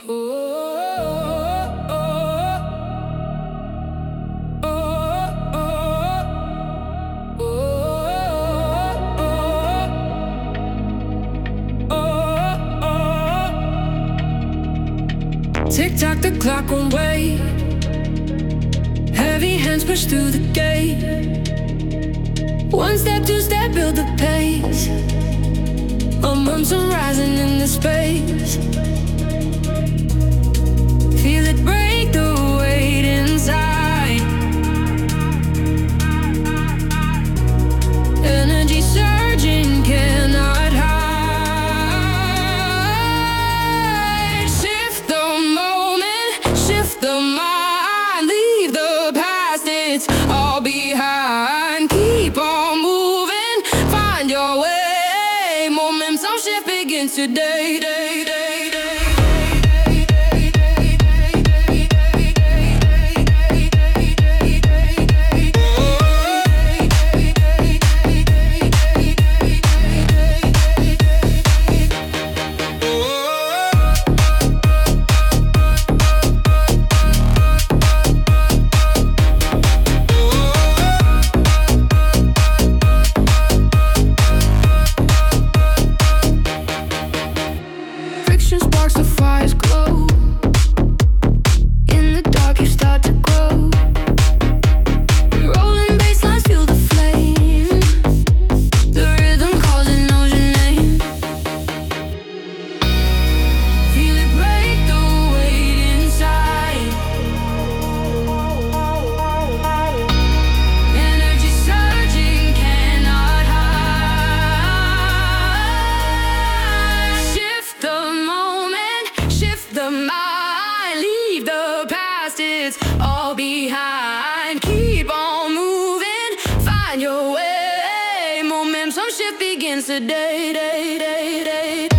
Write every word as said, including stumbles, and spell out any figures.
Tick-tock, the clock won't wait. Heavy hands push through the gate. One step, two step, build the pace. Momentum rising in the space. Feel it break the weight inside. Energy surging, cannot hide. Shift the moment, shift the mind. Leave the past, it's all behind. Keep on moving, find your way. Momentum shift begins today, day, day, day. Sparks the fires glow. In the dark you start to grow. Rolling bass lines feel the flame. The rhythm calls and knows your name. Feel it break the weight inside. Energy surging, cannot hide. Shift the shift the mind, leave the past, it's all behind. Keep on moving, find your way. Momentum shift begins today, day, day, day.